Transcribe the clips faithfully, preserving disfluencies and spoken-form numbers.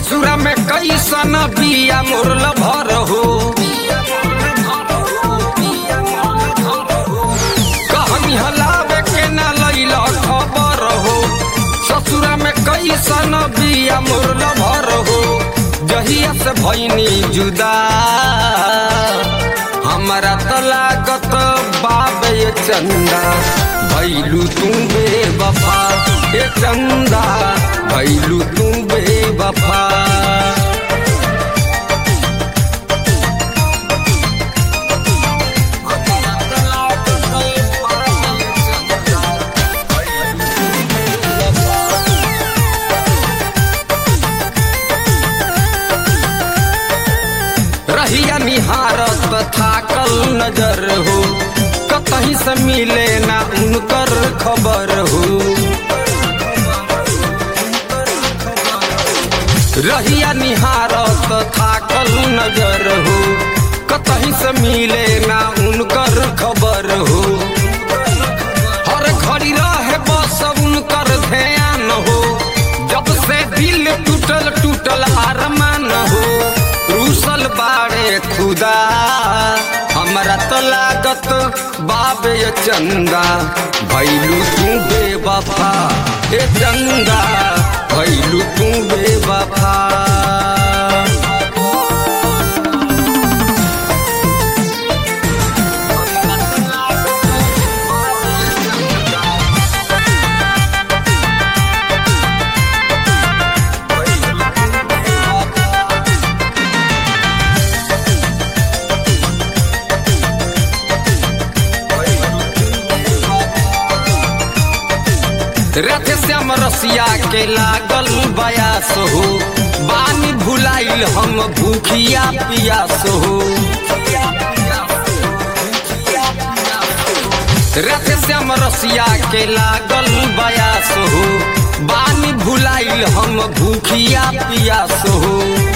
ससुरा में कैसन बिया मोरल भर हो कहनी हलावे के ना लैला खबर हो ससुरा में कैसन बिया मोरल भर हो जहिया से भैनी जुदा हमारा तो लागत बाबे चंदा भैलू तू बेवफा ए चंदा भैलू तू बेवफा रहिया निहारत थाकल नजर हो कहीं से मिले ना उनकर खबर हो रहिया निहारत थाकल नजर हो कहीं से मिले ना उनकर खबर हो हर घड़ी रहे बस उनकर ध्यान हो जब से दिल टूटल टूटल अरमान हो रूसल बाड़े खुदा हमारा तो लागत बाबे चंदा भैलू तू बेवफा ए चंदा भैलू तू बेवफा रथ श्याम रसिया के लागल बयास हो बानी भुलाइल हम भूखिया पियास हो रथ श्याम रसिया के लागल बयास हो बानी भुलाइल हम भूखिया पियास हो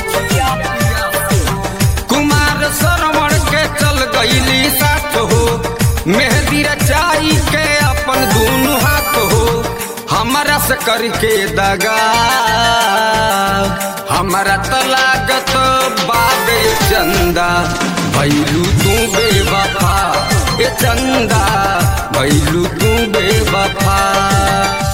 कुमार श्रवण के चल गईली साथ हो मेहंदी रचाई के अपन दोनों हाथ हो हमारा से करके दगा हमारा तो लागत बाबे चंदा भैलू तू बेवफा ए चंदा भैलू तू बेवफा।